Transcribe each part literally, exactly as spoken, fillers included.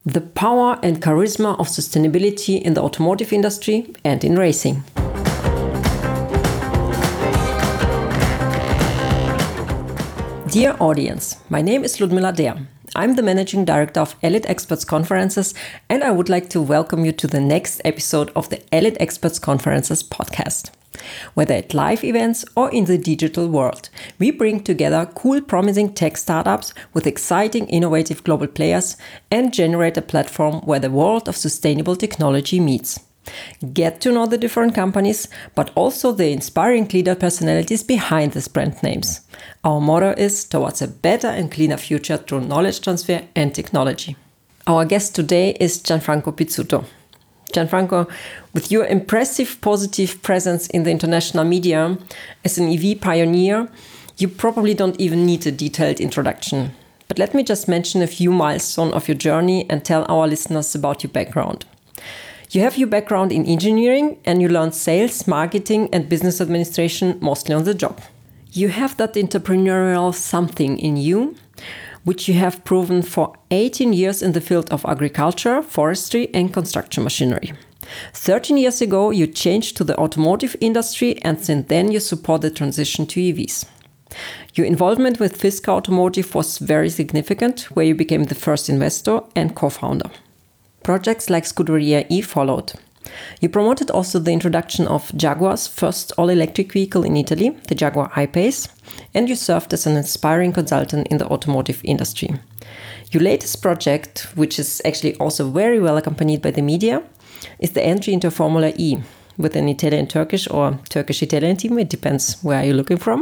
The power and charisma of sustainability in the automotive industry and in racing. Dear audience, my name is Ludmila Der. I'm the Managing Director of Elite Experts Conferences, and I would like to welcome you to the next episode of the Elite Experts Conferences podcast. Whether at live events or in the digital world, we bring together cool, promising tech startups with exciting, innovative global players and generate a platform where the world of sustainable technology meets. Get to know the different companies, but also the inspiring leader personalities behind these brand names. Our motto is towards a better and cleaner future through knowledge transfer and technology. Our guest today is Gianfranco Pizzuto. Gianfranco, with your impressive positive presence in the international media as an E V pioneer, you probably don't even need a detailed introduction. But let me just mention a few milestones of your journey and tell our listeners about your background. You have your background in engineering and you learned sales, marketing and business administration mostly on the job. You have that entrepreneurial something in you, which you have proven for eighteen years in the field of agriculture, forestry and construction machinery. thirteen years ago, you changed to the automotive industry and since then you support the transition to E Vs. Your involvement with Fisker Automotive was very significant, where you became the first investor and co-founder. Projects like Scuderia E followed. You promoted also the introduction of Jaguar's first all-electric vehicle in Italy, the Jaguar I-Pace, and you served as an inspiring consultant in the automotive industry. Your latest project, which is actually also very well accompanied by the media, is the entry into Formula E with an Italian-Turkish or Turkish-Italian team, it depends where you're looking from.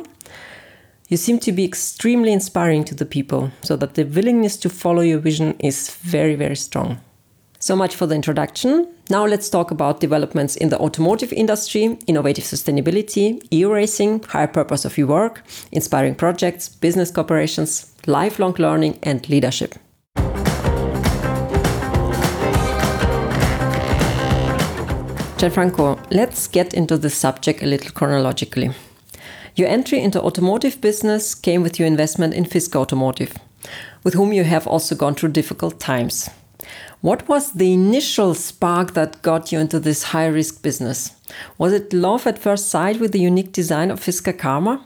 You seem to be extremely inspiring to the people, so that the willingness to follow your vision is very, very strong. So much for the introduction. Now let's talk about developments in the automotive industry, innovative sustainability, e-racing, higher purpose of your work, inspiring projects, business cooperations, lifelong learning and leadership. Gianfranco, let's get into the subject a little chronologically. Your entry into automotive business came with your investment in Fisker Automotive, with whom you have also gone through difficult times. What was the initial spark that got you into this high-risk business? Was it love at first sight with the unique design of Fisker Karma?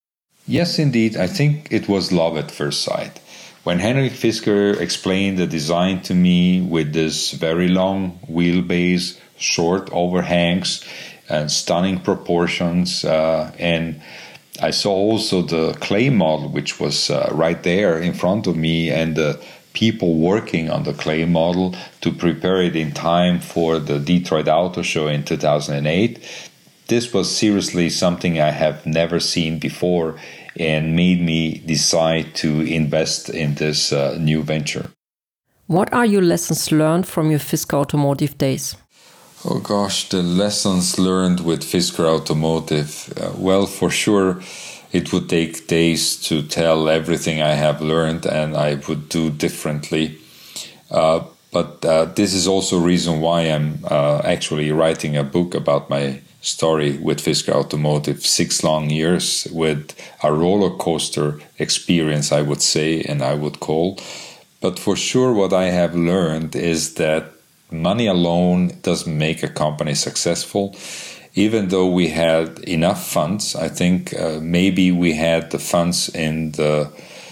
Yes, indeed. I think it was love at first sight. When Henrik Fisker explained the design to me with this very long wheelbase, short overhangs, and stunning proportions, uh, and I saw also the clay model, which was uh, right there in front of me, and the people working on the clay model to prepare it in time for the Detroit Auto Show in two thousand eight. This was seriously something I have never seen before and made me decide to invest in this uh, new venture. What are your lessons learned from your Fisker Automotive days? Oh gosh, the lessons learned with Fisker Automotive. Uh, well, for sure, it would take days to tell everything I have learned and I would do differently. Uh, but uh, this is also a reason why I'm uh, actually writing a book about my story with Fisker Automotive. Six long years with a roller coaster experience, I would say, and I would call. But for sure, what I have learned is that money alone doesn't make a company successful. Even though we had enough funds, I think uh, maybe we had the funds in the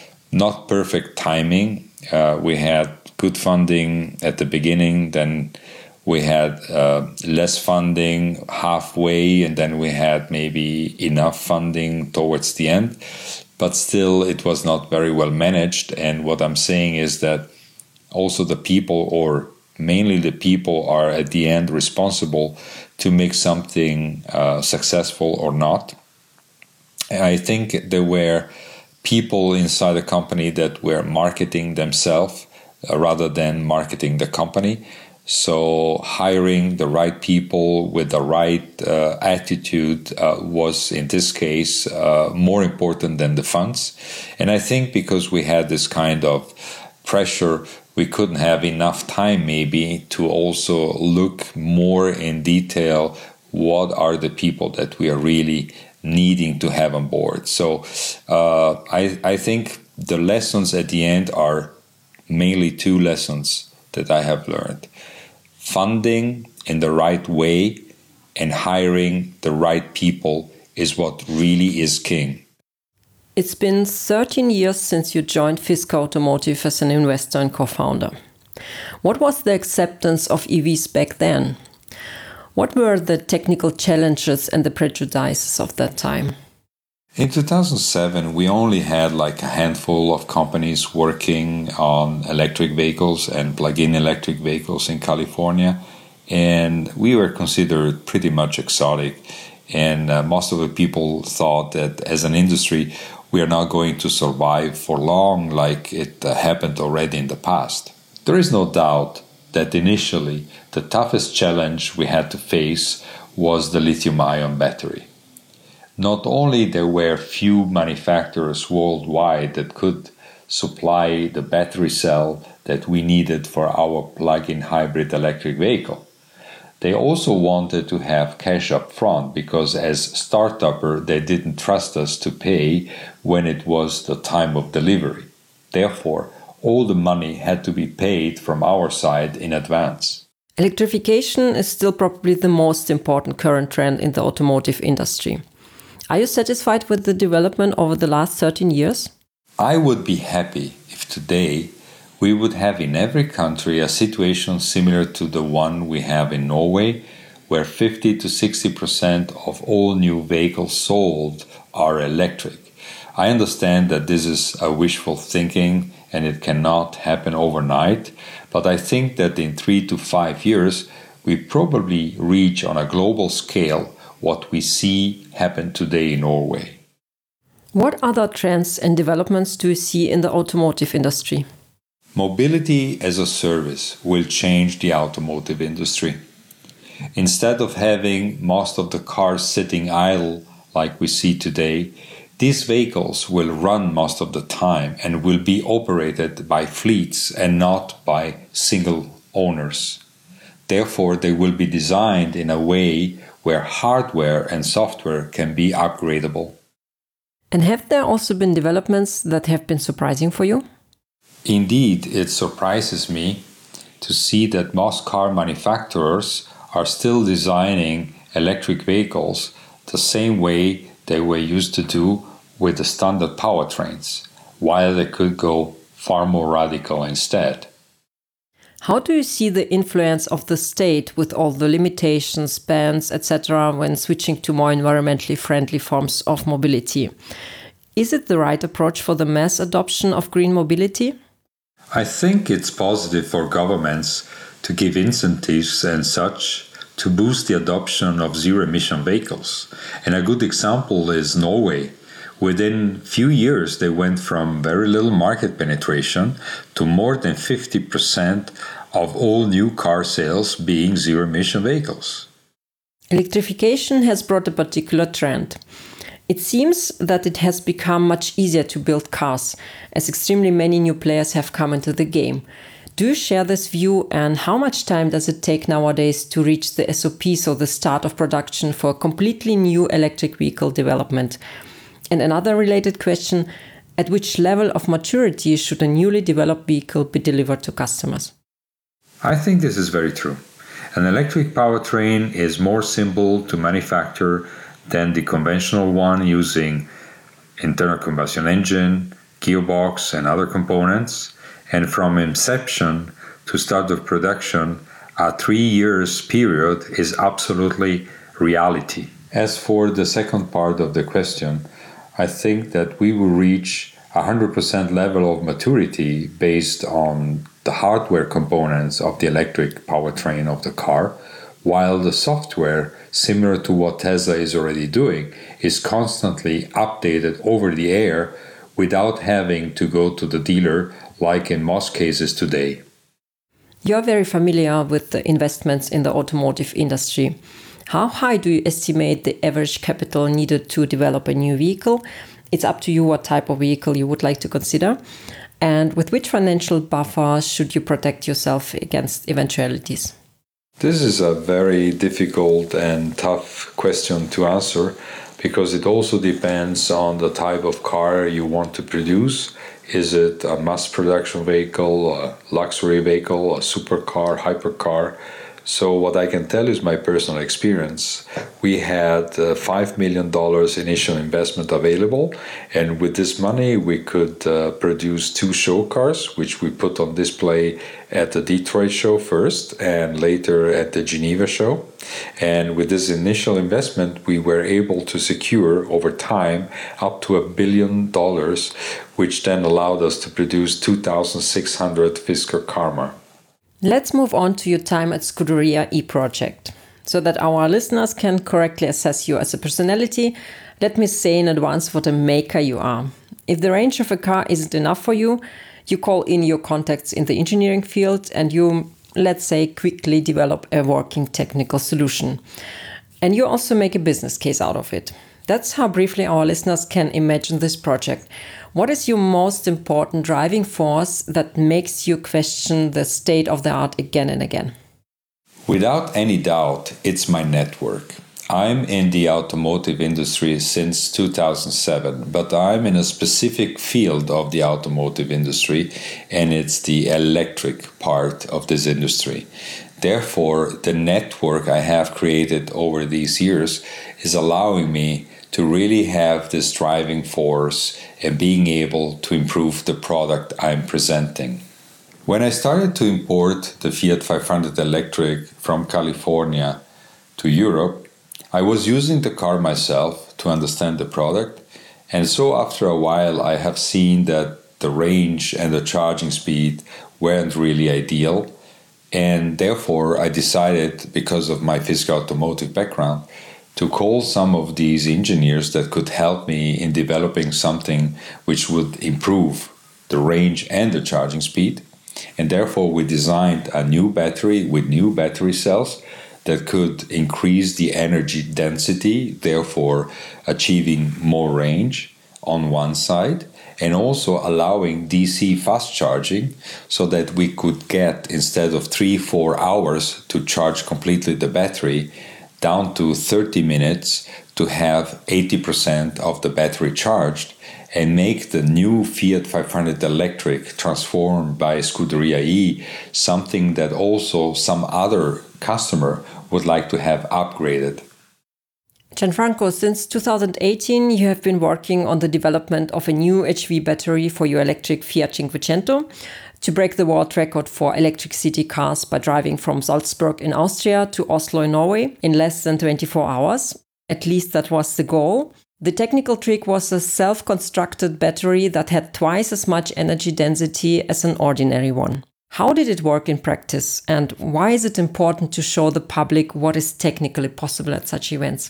not perfect timing. Uh, we had good funding at the beginning, then we had uh, less funding halfway, and then we had maybe enough funding towards the end. But still, it was not very well managed. And what I'm saying is that also the people, or mainly the people, are at the end responsible to make something uh, successful or not. And I think there were people inside the company that were marketing themselves uh, rather than marketing the company. So hiring the right people with the right uh, attitude uh, was, in this case, uh, more important than the funds. And I think because we had this kind of pressure, we couldn't have enough time maybe to also look more in detail what are the people that we are really needing to have on board. So uh, I, I think the lessons at the end are mainly two lessons. that I have learned. Funding in the right way and hiring the right people is what really is king. It's been thirteen years since you joined Fisker Automotive as an investor and co-founder. What was the acceptance of E Vs back then? What were the technical challenges and the prejudices of that time? In two thousand seven, we only had like a handful of companies working on electric vehicles and plug-in electric vehicles in California, and we were considered pretty much exotic. And uh, most of the people thought that as an industry, we are not going to survive for long like it uh, happened already in the past. There is no doubt that initially the toughest challenge we had to face was the lithium-ion battery. Not only there were few manufacturers worldwide that could supply the battery cell that we needed for our plug-in hybrid electric vehicle, they also wanted to have cash up front because as start-upper they didn't trust us to pay when it was the time of delivery. Therefore, all the money had to be paid from our side in advance. Electrification is still probably the most important current trend in the automotive industry. Are you satisfied with the development over the last thirteen years? I would be happy if today we would have in every country a situation similar to the one we have in Norway, where fifty to sixty percent of all new vehicles sold are electric. I understand that this is a wishful thinking and it cannot happen overnight, but I think that in three to five years we probably reach on a global scale what we see happen today in Norway. What other trends and developments do you see in the automotive industry? Mobility as a service will change the automotive industry. Instead of having most of the cars sitting idle like we see today, these vehicles will run most of the time and will be operated by fleets and not by single owners. Therefore, they will be designed in a way where hardware and software can be upgradable. And have there also been developments that have been surprising for you? Indeed, it surprises me to see that most car manufacturers are still designing electric vehicles the same way they were used to do with the standard powertrains, while they could go far more radical instead. How do you see the influence of the state with all the limitations, bans, et cetera when switching to more environmentally friendly forms of mobility? Is it the right approach for the mass adoption of green mobility? I think it's positive for governments to give incentives and such to boost the adoption of zero-emission vehicles. And a good example is Norway. Within few years, they went from very little market penetration to more than fifty percent of all new car sales being zero-emission vehicles. Electrification has brought a particular trend. It seems that it has become much easier to build cars, as extremely many new players have come into the game. Do you share this view, and how much time does it take nowadays to reach the S O P, so the start of production for a completely new electric vehicle development? And another related question, at which level of maturity should a newly developed vehicle be delivered to customers? I think this is very true. An electric powertrain is more simple to manufacture than the conventional one using internal combustion engine, gearbox and other components. And from inception to start of production, a three years period is absolutely reality. As for the second part of the question, I think that we will reach a one hundred percent level of maturity based on the hardware components of the electric powertrain of the car, while the software, similar to what Tesla is already doing, is constantly updated over the air without having to go to the dealer like in most cases today. You're very familiar with the investments in the automotive industry. How high do you estimate the average capital needed to develop a new vehicle? It's up to you what type of vehicle you would like to consider. And with which financial buffer should you protect yourself against eventualities? This is a very difficult and tough question to answer because it also depends on the type of car you want to produce Is it a mass production vehicle, a luxury vehicle, a supercar, hypercar? So what I can tell is my personal experience. We had uh, five million dollars initial investment available, and with this money we could uh, produce two show cars, which we put on display at the Detroit show first and later at the Geneva show. And with this initial investment, we were able to secure over time up to a billion dollars, which then allowed us to produce two thousand six hundred Fisker Karma. Let's move on to your time at Scuderia E-Project. So that our listeners can correctly assess you as a personality, let me say in advance what a maker you are. If the range of a car isn't enough for you, you call in your contacts in the engineering field and you, let's say, quickly develop a working technical solution. And you also make a business case out of it. That's how briefly our listeners can imagine this project. What is your most important driving force that makes you question the state of the art again and again? Without any doubt, it's my network. I'm in the automotive industry since two thousand seven, but I'm in a specific field of the automotive industry, and it's the electric part of this industry. Therefore, the network I have created over these years is allowing me to really have this driving force and being able to improve the product I'm presenting. When I started to import the Fiat five hundred Electric from California to Europe, I was using the car myself to understand the product, and so after a while I have seen that the range and the charging speed weren't really ideal, and therefore I decided, because of my Fisker automotive background, to call some of these engineers that could help me in developing something which would improve the range and the charging speed. And therefore we designed a new battery with new battery cells that could increase the energy density, therefore achieving more range on one side, and also allowing D C fast charging so that we could get, instead of three, four hours to charge completely the battery, down to thirty minutes to have eighty percent of the battery charged, and make the new Fiat five hundred Electric transformed by Scuderia E something that also some other customer would like to have upgraded. Gianfranco, since two thousand eighteen, you have been working on the development of a new H V battery for your electric Fiat Cinquecento to break the world record for electric city cars by driving from Salzburg in Austria to Oslo in Norway in less than twenty-four hours. At least that was the goal. The technical trick was a self-constructed battery that had twice as much energy density as an ordinary one. How did it work in practice, and why is it important to show the public what is technically possible at such events?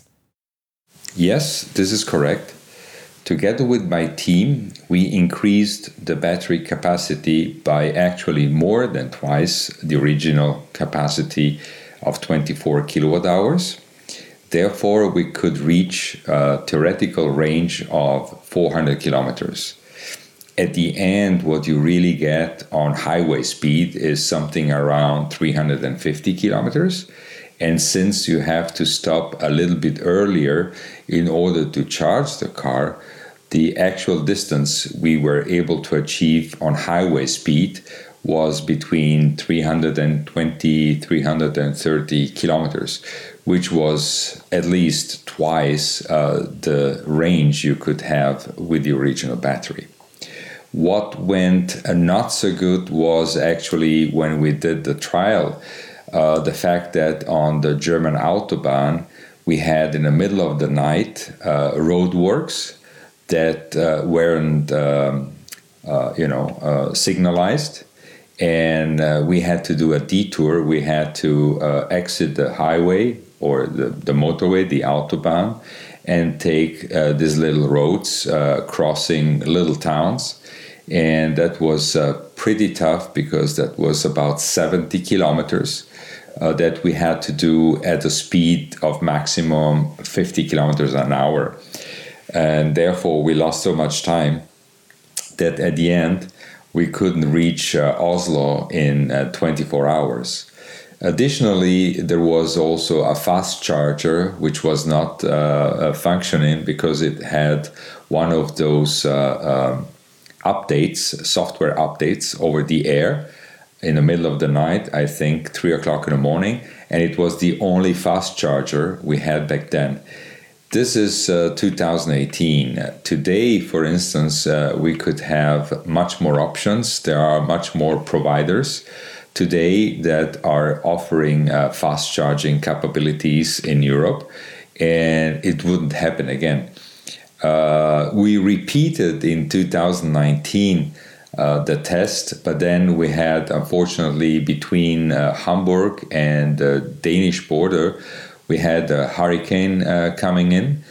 Yes, this is correct. Together with my team, we increased the battery capacity by actually more than twice the original capacity of twenty-four kilowatt hours. Therefore, we could reach a theoretical range of four hundred kilometers. At the end, what you really get on highway speed is something around three hundred fifty kilometers. And since you have to stop a little bit earlier in order to charge the car, the actual distance we were able to achieve on highway speed was between three hundred twenty, three hundred thirty kilometers, which was at least twice uh, the range you could have with the original battery. What went uh, not so good was actually when we did the trial, uh, the fact that on the German Autobahn, we had in the middle of the night uh, roadworks that uh, weren't, um, uh, you know, uh, signalized. And uh, we had to do a detour. We had to uh, exit the highway or the, the motorway, the Autobahn, and take uh, these little roads uh, crossing little towns. And that was uh, pretty tough because that was about seventy kilometers uh, that we had to do at a speed of maximum fifty kilometers an hour. And therefore, we lost so much time that at the end, we couldn't reach uh, Oslo in uh, twenty-four hours. Additionally, there was also a fast charger which was not uh, functioning because it had one of those uh, um, updates, software updates over the air in the middle of the night, I think three o'clock in the morning, and it was the only fast charger we had back then. This is uh, two thousand eighteen. Today, for instance, uh, we could have much more options. There are much more providers today that are offering uh, fast charging capabilities in Europe, and it wouldn't happen again. Uh, we repeated in two thousand nineteen uh, the test, but then we had, unfortunately, between uh, Hamburg and the Danish border, we had a hurricane uh, coming in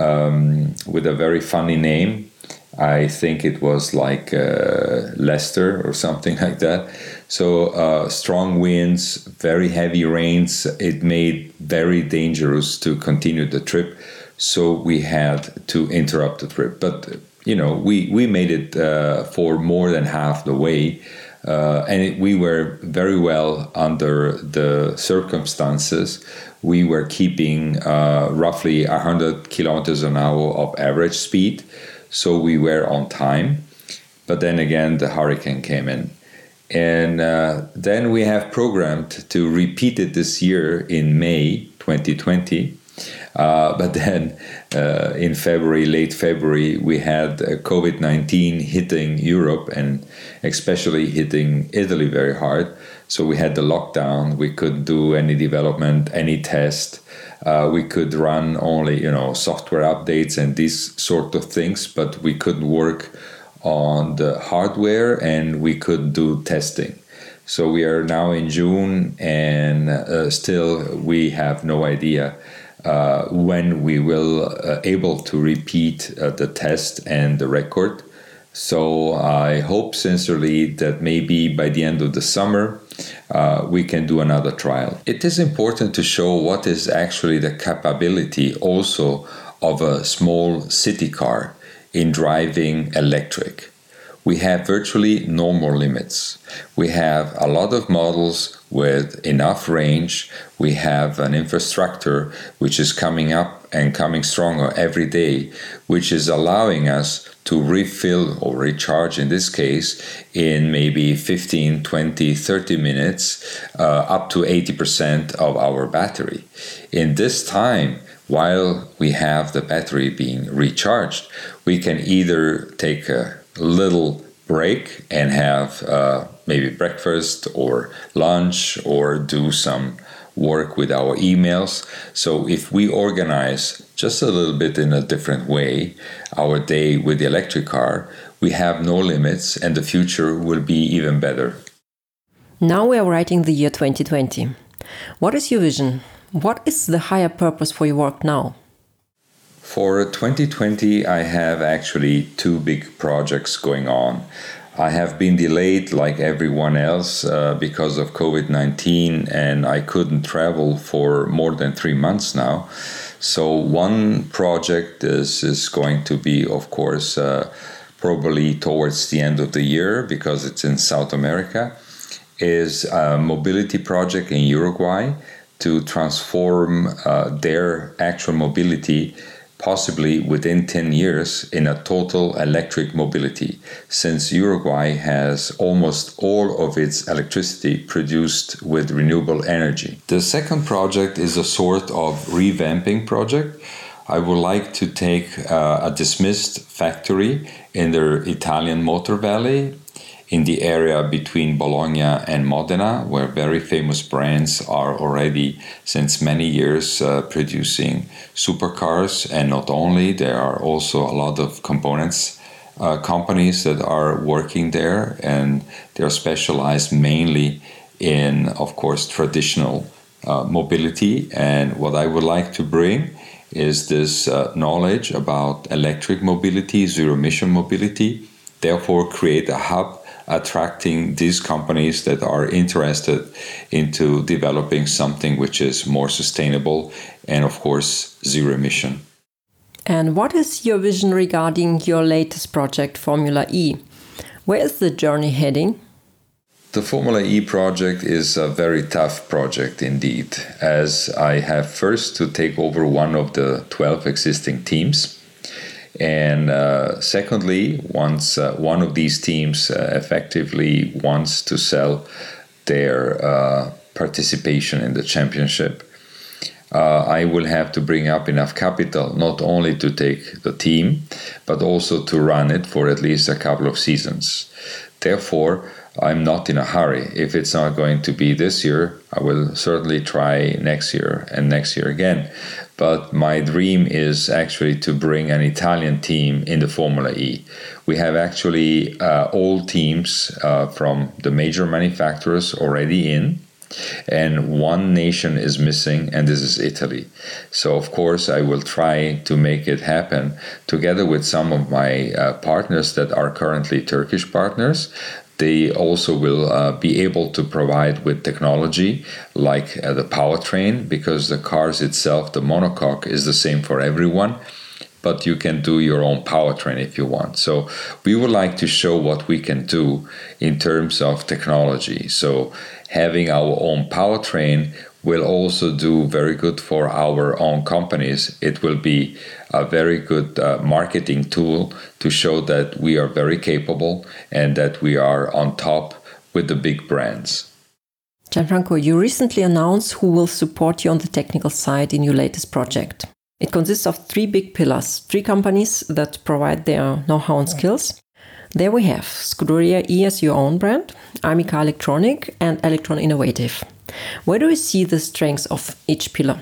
um, with a very funny name. I think it was like uh, Lester or something like that. So uh, strong winds, very heavy rains. It made very dangerous to continue the trip. So we had to interrupt the trip. But, you know, we, we made it uh, for more than half the way. Uh, and it, we were very well under the circumstances. We were keeping uh, roughly one hundred kilometers an hour of average speed. So we were on time. But then again, the hurricane came in. And uh, then we have programmed to repeat it this year in May twenty twenty. Uh, but then uh, in February, late February, we had uh, COVID nineteen hitting Europe and especially hitting Italy very hard. So we had the lockdown. We couldn't do any development, any test. Uh, we could run only, you know, software updates and these sort of things, but we couldn't work on the hardware and we couldn't do testing. So we are now in June and uh, still we have no idea uh, when we will uh, able to repeat uh, the test and the record. So I hope sincerely that maybe by the end of the summer uh, we can do another trial. It is important to show what is actually the capability also of a small city car in driving electric. We have virtually no more limits. We have a lot of models with enough range. We have an infrastructure which is coming up and coming stronger every day, which is allowing us to refill or recharge, in this case, in maybe fifteen, twenty, thirty minutes, uh, up to eighty percent of our battery. In this time, while we have the battery being recharged, we can either take a little break and have uh, maybe breakfast or lunch or do some work with our emails. So if we organize just a little bit in a different way our day with the electric car, we have no limits and the future will be even better. Now we are writing the year twenty twenty. What is your vision? What is the higher purpose for your work now? For twenty twenty, I have actually two big projects going on. I have been delayed like everyone else uh, because of COVID nineteen, and I couldn't travel for more than three months now. So one project is, is going to be, of course, uh, probably towards the end of the year because it's in South America, is a mobility project in Uruguay to transform uh, their actual mobility possibly within ten years in a total electric mobility, since Uruguay has almost all of its electricity produced with renewable energy. The second project is a sort of revamping project. I would like to take uh, a dismissed factory in the Italian Motor Valley, in the area between Bologna and Modena, where very famous brands are already since many years uh, producing supercars. And not only, there are also a lot of components uh, companies that are working there, and they're specialized mainly in, of course, traditional uh, mobility. And what I would like to bring is this uh, knowledge about electric mobility, zero-emission mobility, therefore create a hub attracting these companies that are interested into developing something which is more sustainable and, of course, zero emission. And what is your vision regarding your latest project, Formula E? Where is the journey heading? The Formula E project is a very tough project indeed, as I have first to take over one of the twelve existing teams. And uh, secondly, once uh, one of these teams uh, effectively wants to sell their uh, participation in the championship, uh, I will have to bring up enough capital not only to take the team, but also to run it for at least a couple of seasons. Therefore, I'm not in a hurry. If it's not going to be this year, I will certainly try next year and next year again. But my dream is actually to bring an Italian team in the Formula E. We have actually uh, all teams uh, from the major manufacturers already in, and one nation is missing, and this is Italy. So, of course, I will try to make it happen together with some of my uh, partners that are currently Turkish partners. They also will uh, be able to provide with technology like uh, the powertrain, because the cars itself, the monocoque, is the same for everyone, but you can do your own powertrain if you want. So we would like to show what we can do in terms of technology. So having our own powertrain will also do very good for our own companies. It will be a very good uh, marketing tool to show that we are very capable and that we are on top with the big brands. Gianfranco, you recently announced who will support you on the technical side in your latest project. It consists of three big pillars, three companies that provide their know-how and skills. There we have Scuderia E as your own brand, Amica Electronic, and Electron Innovative. Where do you see the strengths of each pillar?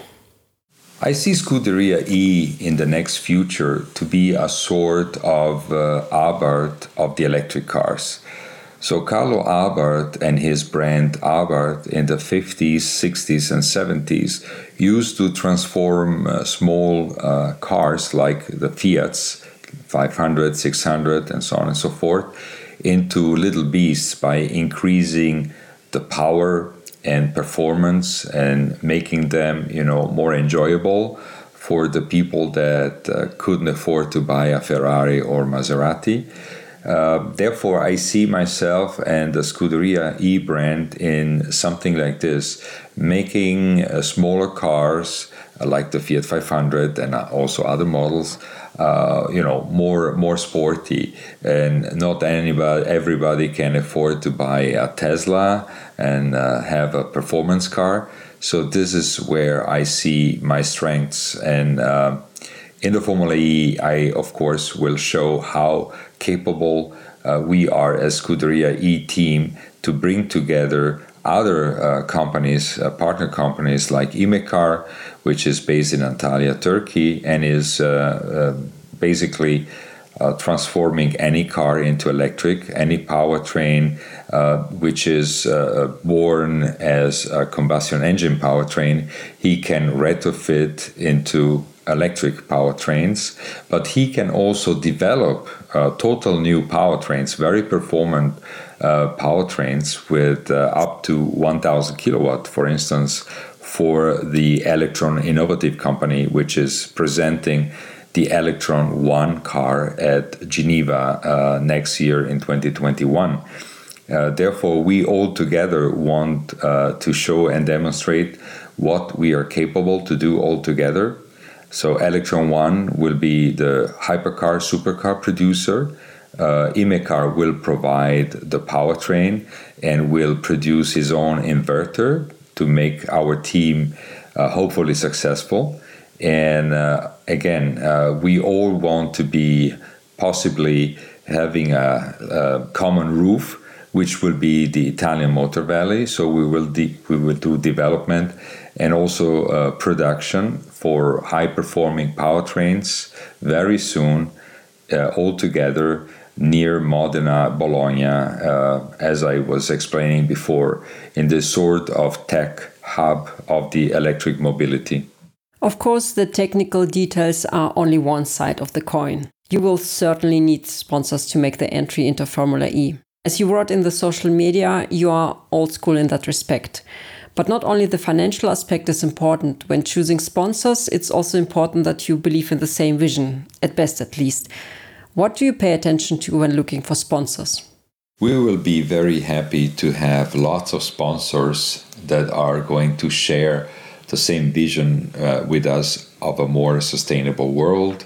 I see Scuderia E in the next future to be a sort of uh, Abarth of the electric cars. So Carlo Abarth and his brand Abarth in the fifties, sixties and seventies used to transform uh, small uh, cars like the Fiats, five hundred, six hundred and so on and so forth, into little beasts by increasing the power and performance and making them, you know, more enjoyable for the people that uh, couldn't afford to buy a Ferrari or Maserati. Uh, therefore, I see myself and the Scuderia E brand in something like this, making uh, smaller cars uh, like the Fiat five hundred and also other models, uh, you know, more more sporty, and not anybody, everybody can afford to buy a Tesla and uh, have a performance car. So this is where I see my strengths, and uh, in the Formula E, I of course will show how capable uh, we are as Scuderia E team to bring together other uh, companies, uh, partner companies like Imecar, which is based in Antalya, Turkey, and is uh, uh, basically uh, transforming any car into electric, any powertrain uh, which is uh, born as a combustion engine powertrain, he can retrofit into electric powertrains, but he can also develop uh, total new powertrains, very performant uh, powertrains with uh, up to one thousand kilowatt, for instance, for the Electron Innovative company, which is presenting the Electron One car at Geneva uh, next year in twenty twenty-one. Uh, therefore, we all together want uh, to show and demonstrate what we are capable to do all together. So Electron One will be the hypercar, supercar producer. Uh, Imecar will provide the powertrain and will produce his own inverter to make our team uh, hopefully successful. And uh, again, uh, we all want to be possibly having a, a common roof, which will be the Italian Motor Valley. So we will de- we will do development and also uh, production for high-performing powertrains very soon, uh, all together near Modena, Bologna, uh, as I was explaining before, in this sort of tech hub of the electric mobility. Of course, the technical details are only one side of the coin. You will certainly need sponsors to make the entry into Formula E. As you wrote in the social media, you are old school in that respect. But not only the financial aspect is important. When choosing sponsors, it's also important that you believe in the same vision, at best at least. What do you pay attention to when looking for sponsors? We will be very happy to have lots of sponsors that are going to share the same vision uh, with us of a more sustainable world,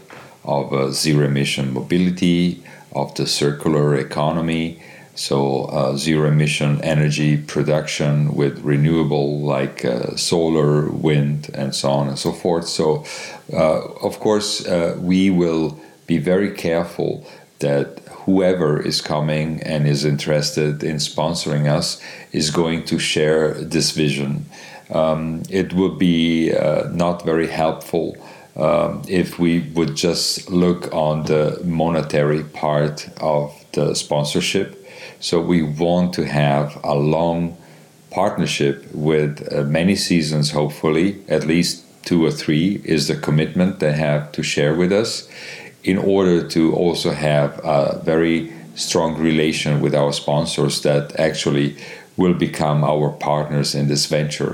of uh, zero-emission mobility, of the circular economy, so uh, zero-emission energy production with renewable like uh, solar, wind, and so on and so forth. So, uh, of course, uh, we will be very careful that whoever is coming and is interested in sponsoring us is going to share this vision. Um, it would be uh, not very helpful um, if we would just look on the monetary part of the sponsorship. So we want to have a long partnership with uh, many seasons, hopefully, at least two or three is the commitment they have to share with us, in order to also have a very strong relation with our sponsors that actually will become our partners in this venture.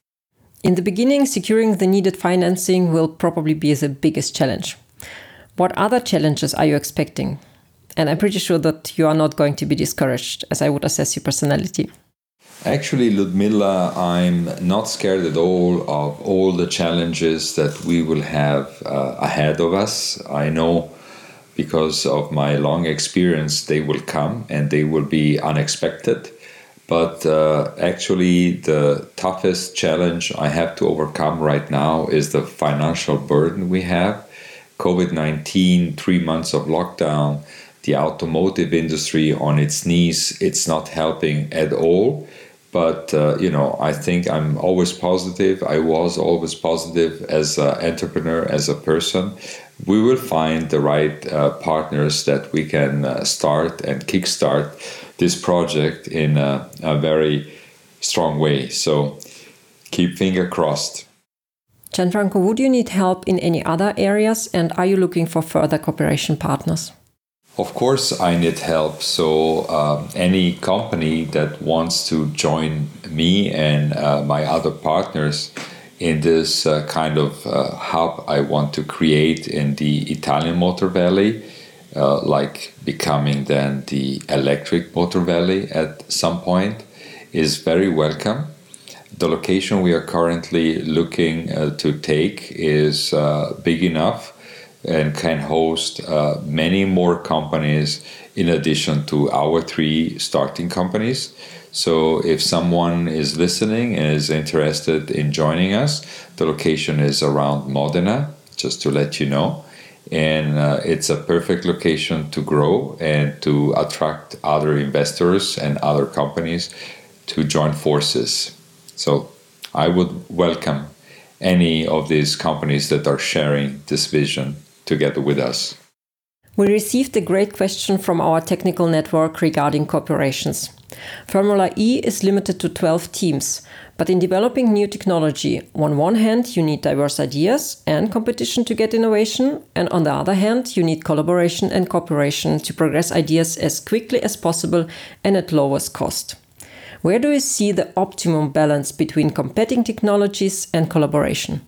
In the beginning, securing the needed financing will probably be the biggest challenge. What other challenges are you expecting? And I'm pretty sure that you are not going to be discouraged, as I would assess your personality. Actually, Ludmila, I'm not scared at all of all the challenges that we will have uh, ahead of us. I know because of my long experience, they will come and they will be unexpected. But uh, actually, the toughest challenge I have to overcome right now is the financial burden we have. COVID nineteen, three months of lockdown, the automotive industry on its knees, it's not helping at all. But, uh, you know, I think I'm always positive. I was always positive as an entrepreneur, as a person. We will find the right uh, partners that we can uh, start and kickstart this project in a, a very strong way. So keep finger crossed. Gianfranco, would you need help in any other areas? And are you looking for further cooperation partners? Of course, I need help. So um, any company that wants to join me and uh, my other partners in this uh, kind of uh, hub I want to create in the Italian Motor Valley, uh, like becoming then the electric Motor Valley at some point, is very welcome. The location we are currently looking uh, to take is uh, big enough and can host uh, many more companies in addition to our three starting companies. So if someone is listening and is interested in joining us, the location is around Modena, just to let you know. And uh, it's a perfect location to grow and to attract other investors and other companies to join forces. So I would welcome any of these companies that are sharing this vision together with us. We received a great question from our technical network regarding corporations. Formula E is limited to twelve teams, but in developing new technology, on one hand you need diverse ideas and competition to get innovation, and on the other hand you need collaboration and cooperation to progress ideas as quickly as possible and at lowest cost. Where do you see the optimum balance between competing technologies and collaboration?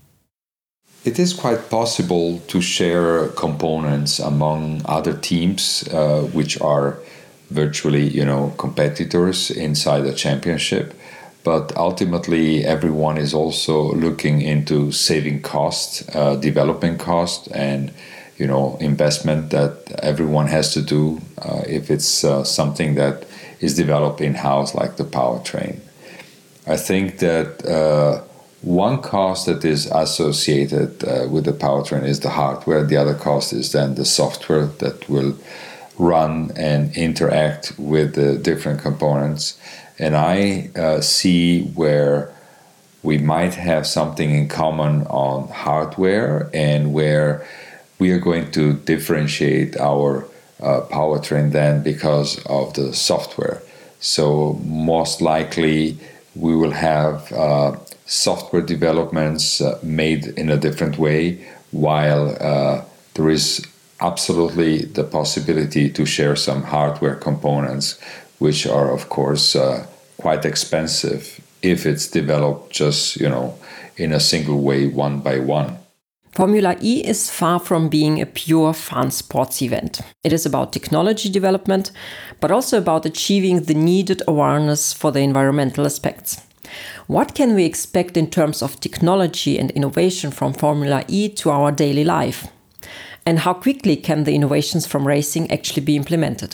It is quite possible to share components among other teams, uh, which are virtually, you know, competitors inside a championship. But ultimately, everyone is also looking into saving costs, uh, development costs, and, you know, investment that everyone has to do uh, if it's uh, something that is developed in-house, like the powertrain. I think that uh, one cost that is associated uh, with the powertrain is the hardware. The other cost is then the software that will run and interact with the different components. And I uh, see where we might have something in common on hardware and where we are going to differentiate our uh, powertrain then because of the software. So most likely we will have uh, software developments uh, made in a different way, while uh, there is absolutely the possibility to share some hardware components, which are, of course, uh, quite expensive if it's developed just, you know, in a single way, one by one. Formula E is far from being a pure fun sports event. It is about technology development, but also about achieving the needed awareness for the environmental aspects. What can we expect in terms of technology and innovation from Formula E to our daily life? And how quickly can the innovations from racing actually be implemented?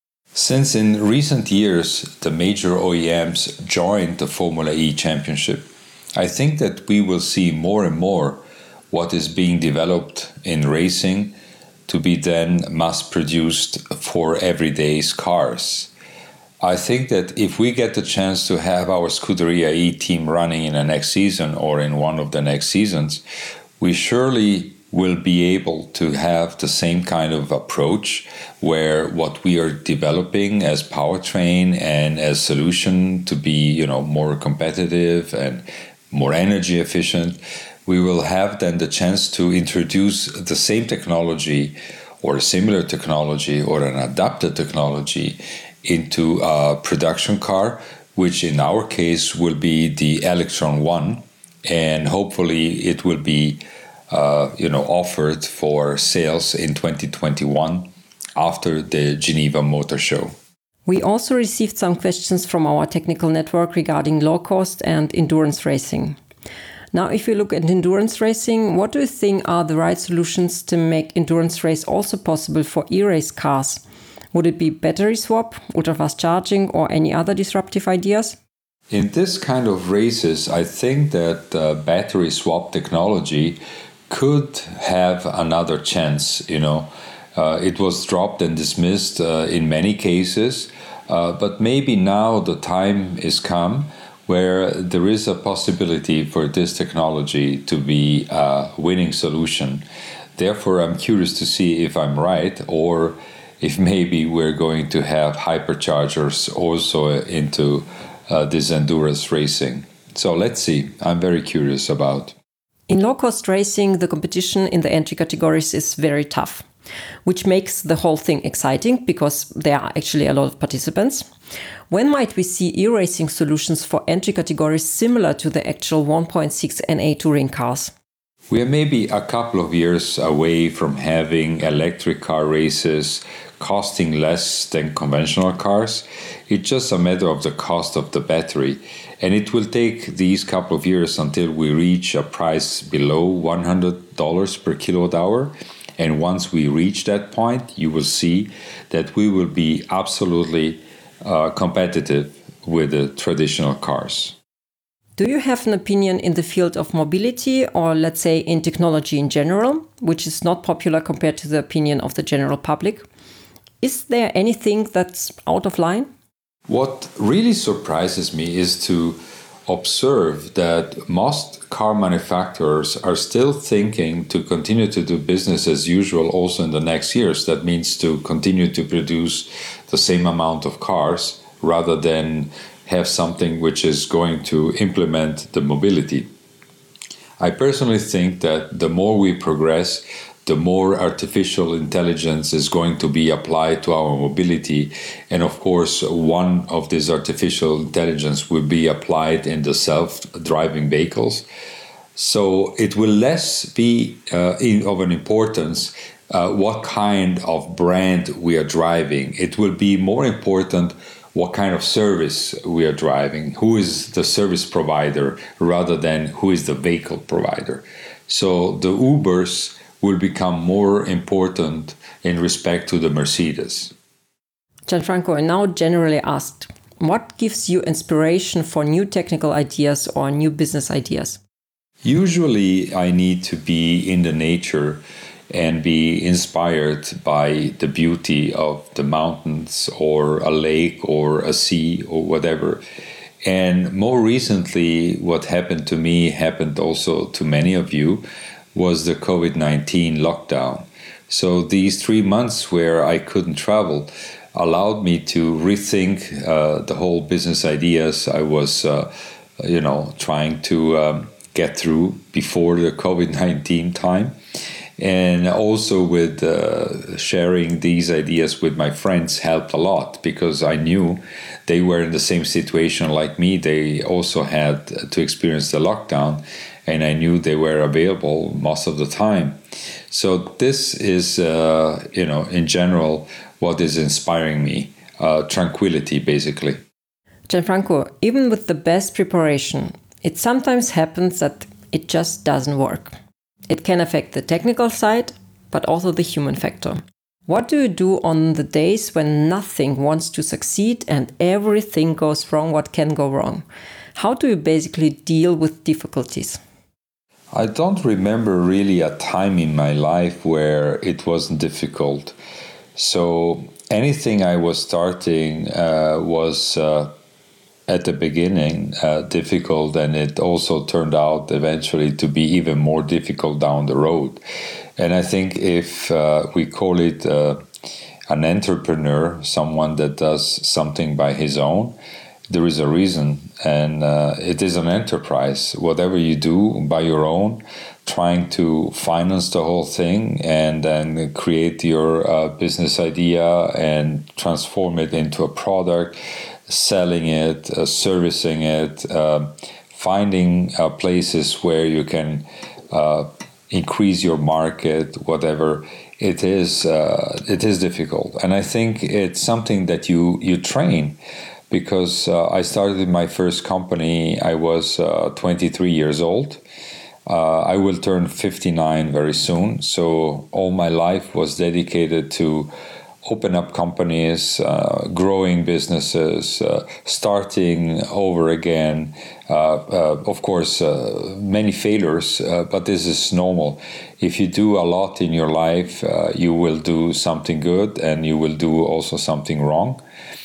Since in recent years the major O E Ms joined the Formula E Championship, I think that we will see more and more what is being developed in racing to be then mass-produced for everyday's cars. I think that if we get the chance to have our Scuderia E team running in the next season or in one of the next seasons, we surely will be able to have the same kind of approach where what we are developing as powertrain and as solution to be, you know, more competitive and more energy efficient, we will have then the chance to introduce the same technology or a similar technology or an adapted technology into a production car, which in our case will be the Electron One, and hopefully it will be uh, you know, offered for sales in twenty twenty-one after the Geneva Motor Show. We also received some questions from our technical network regarding low cost and endurance racing. Now, if you look at endurance racing, what do you think are the right solutions to make endurance race also possible for e-race cars? Would it be battery swap, ultra-fast charging, or any other disruptive ideas? In this kind of races, I think that uh, battery swap technology could have another chance. You know, uh, it was dropped and dismissed uh, in many cases, uh, but maybe now the time is come where there is a possibility for this technology to be a winning solution. Therefore, I'm curious to see if I'm right, or if maybe we're going to have hyperchargers also into uh, this endurance racing. So let's see. I'm very curious about. In low-cost racing, the competition in the entry categories is very tough, which makes the whole thing exciting because there are actually a lot of participants. When might we see e-racing solutions for entry categories similar to the actual one point six N A touring cars? We are maybe a couple of years away from having electric car races costing less than conventional cars. It's just a matter of the cost of the battery. And it will take these couple of years until we reach a price below one hundred dollars per kilowatt hour. And once we reach that point, you will see that we will be absolutely uh, competitive with the traditional cars. Do you have an opinion in the field of mobility, or let's say in technology in general, which is not popular compared to the opinion of the general public? Is there anything that's out of line? What really surprises me is to observe that most car manufacturers are still thinking to continue to do business as usual also in the next years. That means to continue to produce the same amount of cars rather than have something which is going to implement the mobility. I personally think that the more we progress, the more artificial intelligence is going to be applied to our mobility. And of course, one of these artificial intelligence will be applied in the self-driving vehicles. So it will less be uh, in, of an importance uh, what kind of brand we are driving. It will be more important what kind of service we are driving, who is the service provider rather than who is the vehicle provider. So the Ubers will become more important in respect to the Mercedes. Gianfranco, and now generally asked, what gives you inspiration for new technical ideas or new business ideas? Usually I need to be in the nature and be inspired by the beauty of the mountains or a lake or a sea or whatever. And more recently, what happened to me happened also to many of you, was the COVID nineteen lockdown. So these three months where I couldn't travel allowed me to rethink uh, the whole business ideas I was, uh, you know, trying to um, get through before the COVID nineteen time. And also with uh, sharing these ideas with my friends helped a lot, because I knew they were in the same situation like me. They also had to experience the lockdown, and I knew they were available most of the time. So this is, uh, you know, in general, what is inspiring me, uh, tranquility, basically. Gianfranco, even with the best preparation, it sometimes happens that it just doesn't work. It can affect the technical side, but also the human factor. What do you do on the days when nothing wants to succeed and everything goes wrong? What can go wrong? How do you basically deal with difficulties? I don't remember really a time in my life where it wasn't difficult. So anything I was starting uh, was uh, at the beginning uh, difficult, and it also turned out eventually to be even more difficult down the road. And I think if uh, we call it uh, an entrepreneur, someone that does something by his own, there is a reason, and uh, it is an enterprise. Whatever you do by your own, trying to finance the whole thing and then create your uh, business idea and transform it into a product, selling it, uh, servicing it, uh, finding uh, places where you can uh, increase your market, whatever it is, uh, it is difficult. And I think it's something that you, you train. Because uh, I started my first company, I was uh, twenty-three years old. Uh, I will turn fifty-nine very soon. So all my life was dedicated to open up companies, uh, growing businesses, uh, starting over again. Uh, uh, of course, uh, many failures, uh, but this is normal. If you do a lot in your life, uh, you will do something good and you will do also something wrong.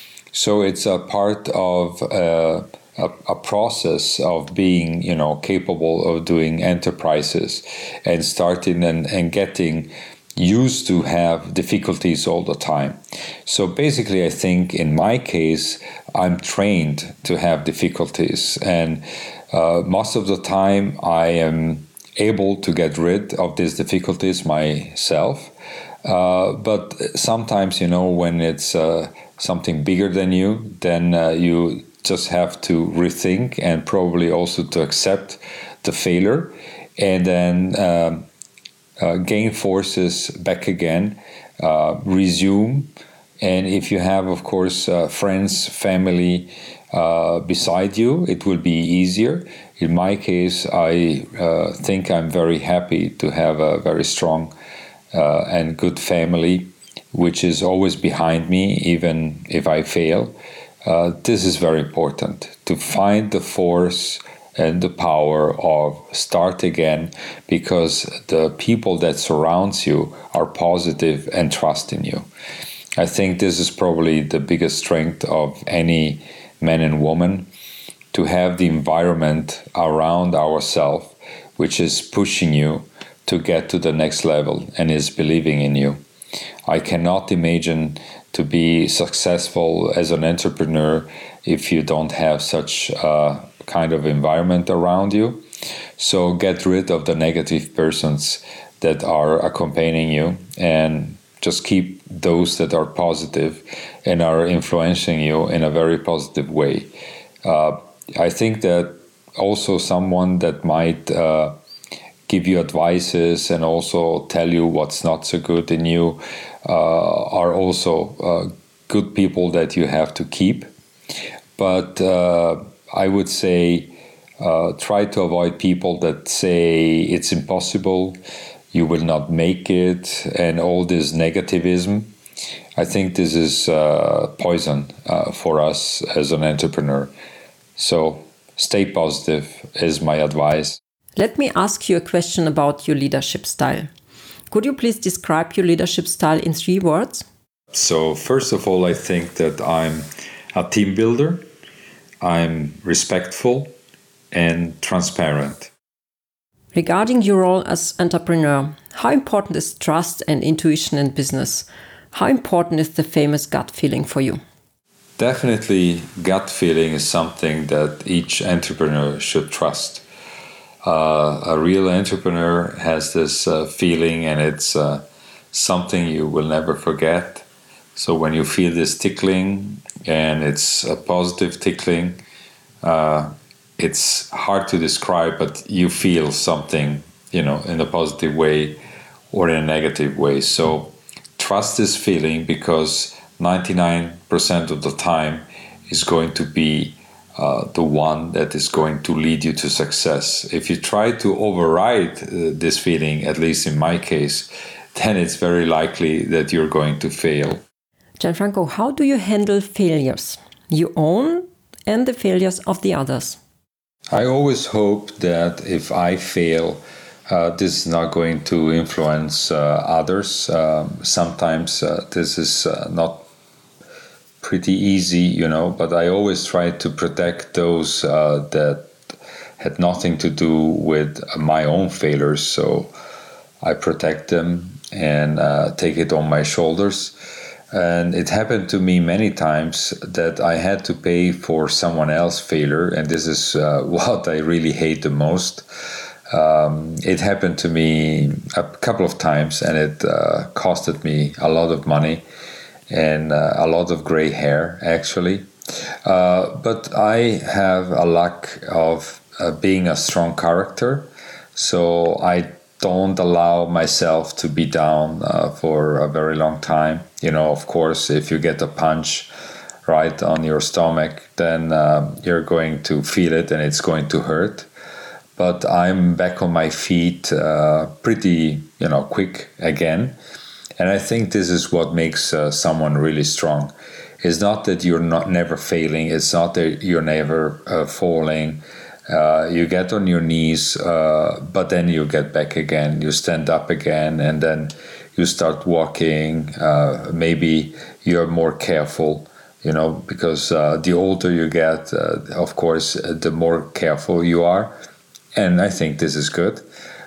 So it's a part of uh, a, a process of being, you know, capable of doing enterprises and starting and, and getting used to have difficulties all the time. So basically, I think in my case, I'm trained to have difficulties. And uh, most of the time, I am able to get rid of these difficulties myself. Uh, but sometimes, you know, when it's uh, something bigger than you, then uh, you just have to rethink and probably also to accept the failure and then um, uh, gain forces back again, uh, resume. And if you have, of course, uh, friends, family uh, beside you, it will be easier. In my case, I uh, think I'm very happy to have a very strong uh, and good family, which is always behind me, even if I fail. Uh, this is very important, to find the force and the power of start again, because the people that surrounds you are positive and trust in you. I think this is probably the biggest strength of any man and woman, to have the environment around ourselves which is pushing you to get to the next level and is believing in you. I cannot imagine to be successful as an entrepreneur if you don't have such a kind of environment around you. So get rid of the negative persons that are accompanying you and just keep those that are positive and are influencing you in a very positive way. Uh, I think that also someone that might uh, give you advices and also tell you what's not so good in you uh, are also uh, good people that you have to keep. But uh, I would say uh, try to avoid people that say it's impossible, you will not make it, and all this negativism. I think this is uh, poison uh, for us as an entrepreneur. So stay positive is my advice. Let me ask you a question about your leadership style. Could you please describe your leadership style in three words? So first of all, I think that I'm a team builder, I'm respectful and transparent. Regarding your role as entrepreneur, how important is trust and intuition in business? How important is the famous gut feeling for you? Definitely, gut feeling is something that each entrepreneur should trust. Uh, a real entrepreneur has this uh, feeling, and it's uh, something you will never forget. So when you feel this tickling, and it's a positive tickling, uh, it's hard to describe, but you feel something, you know, in a positive way or in a negative way. So trust this feeling, because ninety-nine percent of the time is going to be uh, the one that is going to lead you to success. If you try to override uh, this feeling, at least in my case, then it's very likely that you're going to fail. Gianfranco, how do you handle failures? Your own and the failures of the others? I always hope that if I fail, uh, this is not going to influence uh, others. Um, sometimes uh, this is uh, not pretty easy, you know, but I always try to protect those uh, that had nothing to do with my own failures. So I protect them and uh, take it on my shoulders. And it happened to me many times that I had to pay for someone else's failure, and this is uh, what I really hate the most. Um, it happened to me a couple of times, and it uh, costed me a lot of money and uh, a lot of gray hair, actually. Uh, but I have a lack of uh, being a strong character, so I don't allow myself to be down uh, for a very long time. You know, of course, if you get a punch right on your stomach, then uh, you're going to feel it and it's going to hurt. But I'm back on my feet uh, pretty, you know, quick again. And I think this is what makes uh, someone really strong. It's not that you're not never failing. It's not that you're never uh, falling. Uh, you get on your knees, uh, but then you get back again. You stand up again, and then you start walking. Uh, maybe you're more careful, you know, because uh, the older you get, uh, of course, the more careful you are. And I think this is good.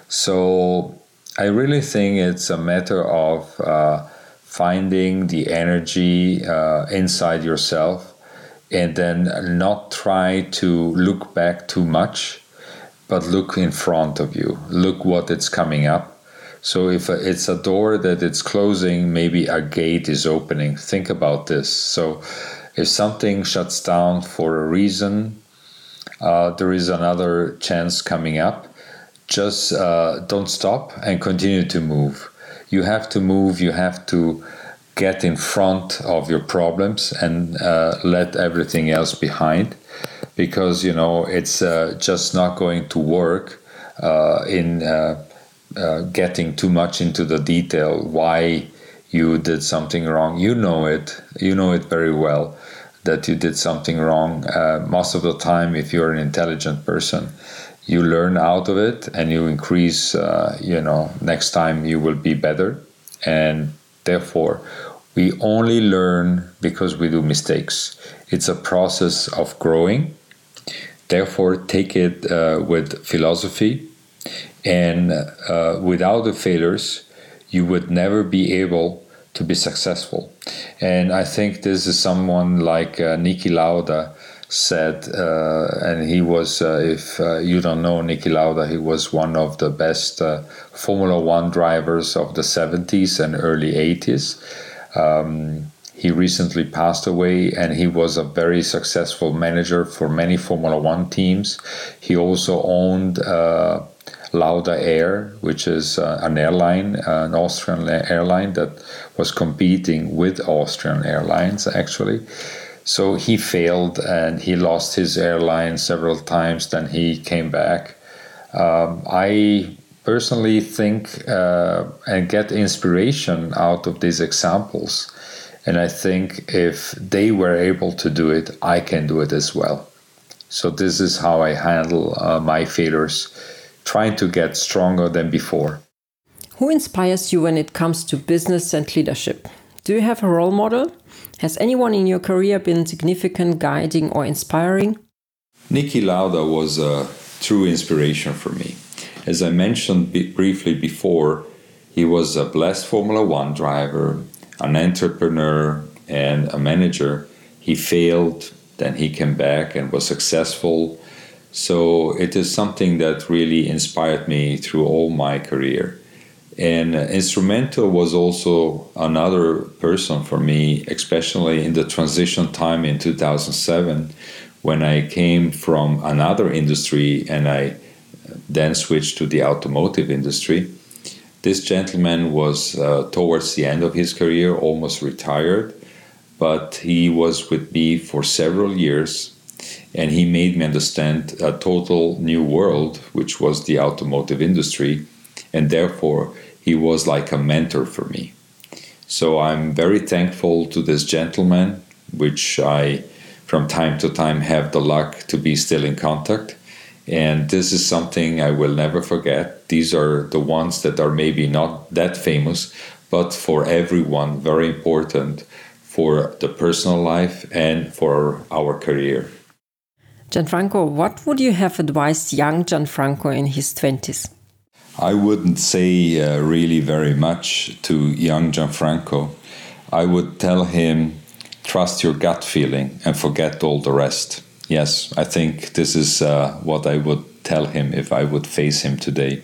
So I really think it's a matter of uh, finding the energy uh, inside yourself, and then not try to look back too much, but look in front of you. Look what it's coming up. So if it's a door that it's closing, maybe a gate is opening. Think about this. So if something shuts down for a reason, uh, there is another chance coming up. Just uh, don't stop and continue to move. You have to move. You have to get in front of your problems and uh, let everything else behind, because you know it's uh, just not going to work uh, in uh, uh, getting too much into the detail why you did something wrong. You know it. You know it very well that you did something wrong. Uh, most of the time, if you're an intelligent person, you learn out of it and you increase. Uh, you know, next time you will be better, and therefore, we only learn because we do mistakes. It's a process of growing. Therefore, take it uh, with philosophy. And uh, without the failures, you would never be able to be successful. And I think this is someone like uh, Niki Lauda said, uh, and he was, uh, if uh, you don't know Niki Lauda, he was one of the best uh, Formula One drivers of the seventies and early eighties. Um, he recently passed away, and he was a very successful manager for many Formula One teams. He also owned uh, Lauda Air, which is uh, an airline, uh, an Austrian airline that was competing with Austrian Airlines, actually. So he failed and he lost his airline several times. Then he came back. Um, I personally think uh, and get inspiration out of these examples. And I think if they were able to do it, I can do it as well. So this is how I handle uh, my failures, trying to get stronger than before. Who inspires you when it comes to business and leadership? Do you have a role model? Has anyone in your career been significant, guiding or inspiring? Niki Lauda was a true inspiration for me. As I mentioned b- briefly before, he was a blessed Formula One driver, an entrepreneur, and a manager. He failed, then he came back and was successful. So it is something that really inspired me through all my career. And instrumental was also another person for me, especially in the transition time in two thousand seven, when I came from another industry and I then switched to the automotive industry. This gentleman was uh, towards the end of his career, almost retired, but he was with me for several years, and he made me understand a total new world, which was the automotive industry, and therefore he was like a mentor for me. So I'm very thankful to this gentleman, which I from time to time have the luck to be still in contact. And this is something I will never forget. These are the ones that are maybe not that famous, but for everyone very important for the personal life and for our career. Gianfranco, what would you have advised young Gianfranco in his twenties? I wouldn't say uh, really very much to young Gianfranco. I would tell him, trust your gut feeling and forget all the rest. Yes, I think this is uh, what I would tell him if I would face him today.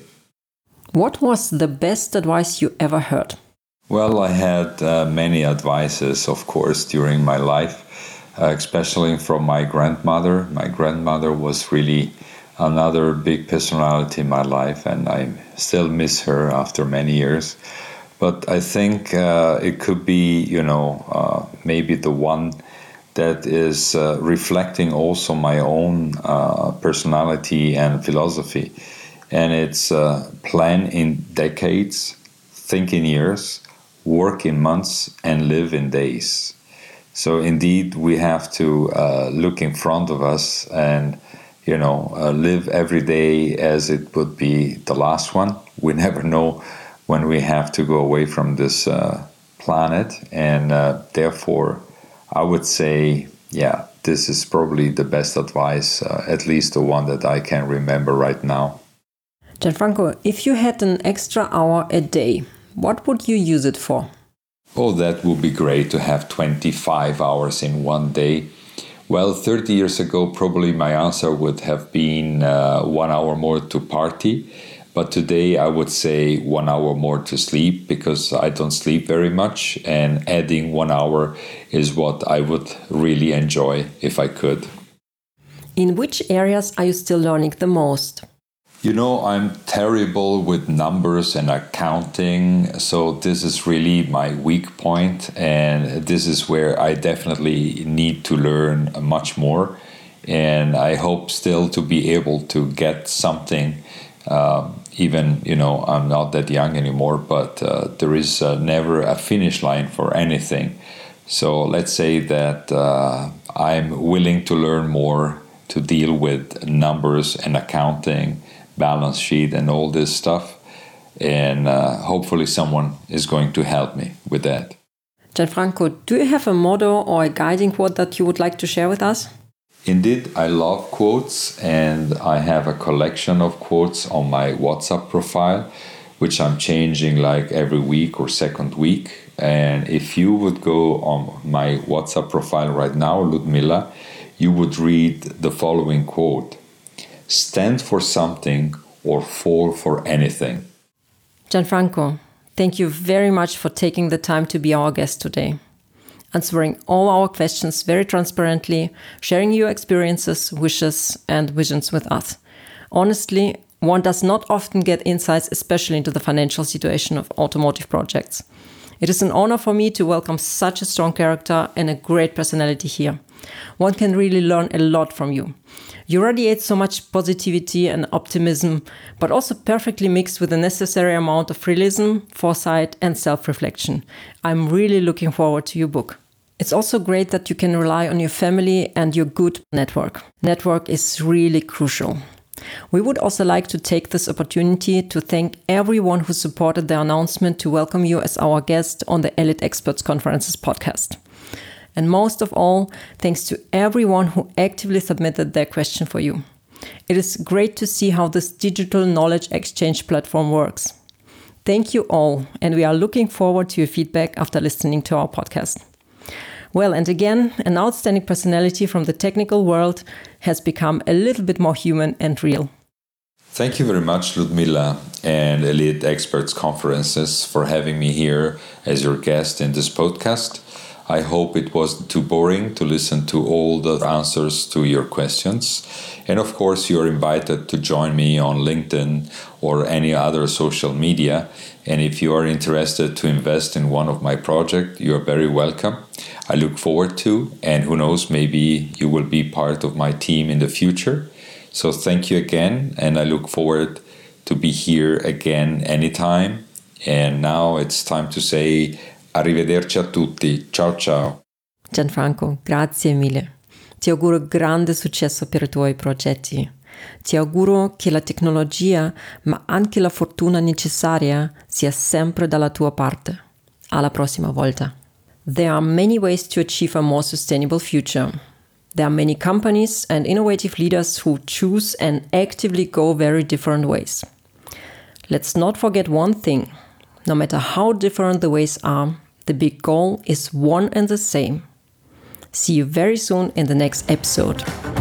What was the best advice you ever heard? Well, I had uh, many advices, of course, during my life, uh, especially from my grandmother. My grandmother was really another big personality in my life, and I still miss her after many years. But I think uh, it could be, you know, uh, maybe the one that is uh, reflecting also my own uh, personality and philosophy. And it's uh, plan in decades, think in years, work in months, and live in days. So indeed, we have to uh, look in front of us and, you know, uh, live every day as it would be the last one. We never know when we have to go away from this uh, planet. And uh, therefore, I would say, yeah, this is probably the best advice, uh, at least the one that I can remember right now. Gianfranco, if you had an extra hour a day, what would you use it for? Oh, that would be great to have twenty-five hours in one day. Well, thirty years ago, probably my answer would have been uh, one hour more to party. But today I would say one hour more to sleep, because I don't sleep very much. And adding one hour is what I would really enjoy if I could. In which areas are you still learning the most? You know, I'm terrible with numbers and accounting, so this is really my weak point, and this is where I definitely need to learn much more. And I hope still to be able to get something, um, even, you know, I'm not that young anymore, but uh, there is uh, never a finish line for anything. So let's say that uh, I'm willing to learn more to deal with numbers and accounting, balance sheet and all this stuff, and uh, hopefully someone is going to help me with that. Gianfranco, do you have a motto or a guiding quote that you would like to share with us? Indeed, I love quotes, and I have a collection of quotes on my WhatsApp profile, which I'm changing like every week or second week. And if you would go on my WhatsApp profile right now, Ludmila, you would read the following quote: stand for something or fall for anything. Gianfranco, thank you very much for taking the time to be our guest today, answering all our questions very transparently, sharing your experiences, wishes, and visions with us. Honestly, one does not often get insights, especially into the financial situation of automotive projects. It is an honor for me to welcome such a strong character and a great personality here. One can really learn a lot from you. You radiate so much positivity and optimism, but also perfectly mixed with the necessary amount of realism, foresight, and self-reflection. I'm really looking forward to your book. It's also great that you can rely on your family and your good network. Network is really crucial. We would also like to take this opportunity to thank everyone who supported the announcement to welcome you as our guest on the Elite Experts Conferences podcast. And most of all, thanks to everyone who actively submitted their question for you. It is great to see how this digital knowledge exchange platform works. Thank you all, and we are looking forward to your feedback after listening to our podcast. Well, and again, an outstanding personality from the technical world has become a little bit more human and real. Thank you very much, Ludmila and Elite Experts Conferences, for having me here as your guest in this podcast. I hope it wasn't too boring to listen to all the answers to your questions. And of course, you're invited to join me on LinkedIn or any other social media. And if you are interested to invest in one of my projects, you're very welcome. I look forward to, and who knows, maybe you will be part of my team in the future. So thank you again, and I look forward to be here again anytime. And now it's time to say arrivederci a tutti. Ciao ciao. Gianfranco, grazie mille. Ti auguro grande successo per i tuoi progetti. Ti auguro che la tecnologia, ma anche la fortuna necessaria, sia sempre dalla tua parte. Alla prossima volta. There are many ways to achieve a more sustainable future. There are many companies and innovative leaders who choose and actively go very different ways. Let's not forget one thing. No matter how different the ways are, the big goal is one and the same. See you very soon in the next episode.